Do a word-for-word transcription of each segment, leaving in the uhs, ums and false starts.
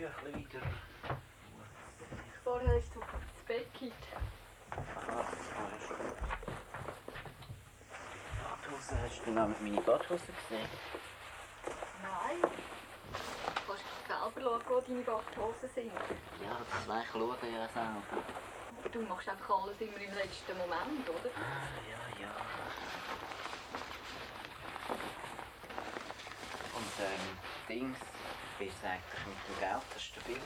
ein bisschen weiter. Vorher hast du das Bett gekippt. Aha, das war ja schon gut. Badhose, hast du noch meine Badhose gesehen? Nein. Du kannst selber schauen, wo deine Badhosen sind. Ja, das schaue ich ja selber. Du machst einfach alles immer im letzten Moment, oder? Ah, ja, ja. Und ähm, Dings, wie ist es eigentlich mit dem Geld? Das ist stabil?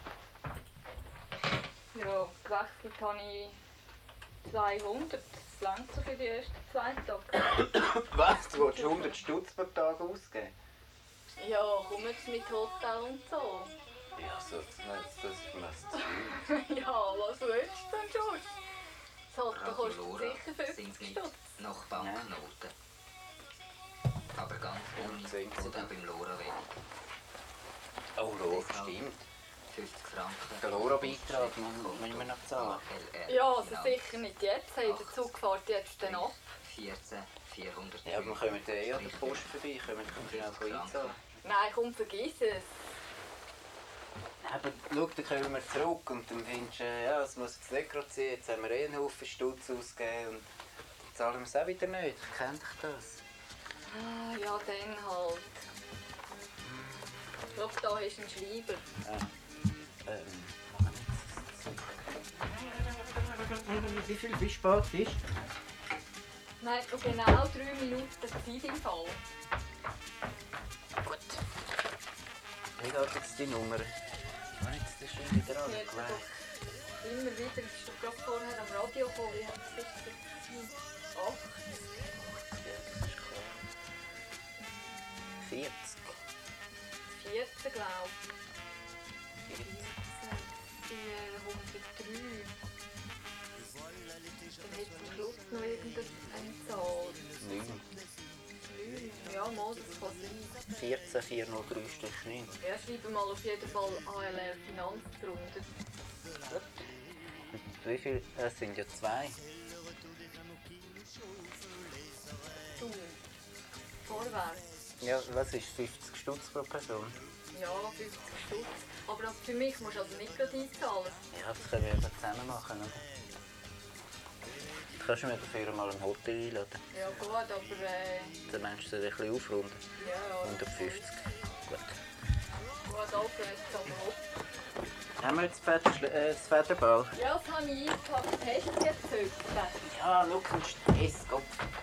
Ja, gewechselt habe ich zweihundert. Das reicht so für die ersten zwei Tage. Was? Du willst hundert Stutz pro Tag ausgeben? Ja, komm jetzt mit Hotel und so. Ja, so, das, das ist mir zu viel. Ja, was willst du denn schon? Das Hotel Radio kostet Lora sicher fünfzig sind nicht Stutz. nach Banknoten. Aber ganz ohne Sind sie oder dann? beim Lora wenig. Oh, Lora, Deshalb stimmt. fünfzig Franken. Den Lora-Beitrag müssen wir noch zahlen. Ja, also sicher nicht jetzt. Hey, der Zug fährt jetzt dann ab. vierzehn vierhundert. Ja, aber wir kommen dann eh an der Post vorbei, können wir schnell einzahlen. Nein, komm, vergiss es. Aber schau, dann kommen wir zurück und dann findest du, ja, es muss jetzt nicht gerade sein, jetzt haben wir eh einen Haufen Stutz ausgegeben und dann zahlen wir es auch wieder nicht. Ich kenne dich das. Ah, ja, dann halt. Schau, da ist ein Schreiber. Ah. Ähm, Moment. Wie viel, wie spät ist? Nein, noch genau drei Minuten Zeit im Fall. Gut. Wie geht jetzt die Nummer? Ich habe jetzt das schon wieder Sie hat angelegt. doch immer wieder, ist doch gerade vorher am Radio gekommen, wie hat es sicher acht, Ja, das ist klar. vierzig. vierzehn, glaube ich. vierzig. vierhundertdrei. Dann hat zum Schluss noch irgendeine Zahl. neun. neun. Ja, mal, das kann sein. vierzehn vierhundertdrei Stich neun. Ja, schreibe mal auf jeden Fall A L R Finanz drunter. Gut. Und wie viel? Es sind ja zwei. Du. Vorwärts. Ja, was ist fünfzig Stutz pro Person? Ja, fünfzig Stutz. Aber das für mich musst du also nicht gerade einzahlen. Ja, das können wir eben zusammen machen, oder? Du kannst mir dafür mal ein Hotel einladen. Ja gut, aber äh, Dann meinst du ein bisschen aufrunden. ja, ja. hundertfünfzig. Gut. Gut, also jetzt aber hopp. Haben wir jetzt das, Feder, äh, das Federball? Ja, das habe ich eingepackt. Hast du es jetzt heute? Ja, schau, ein Stresskopf.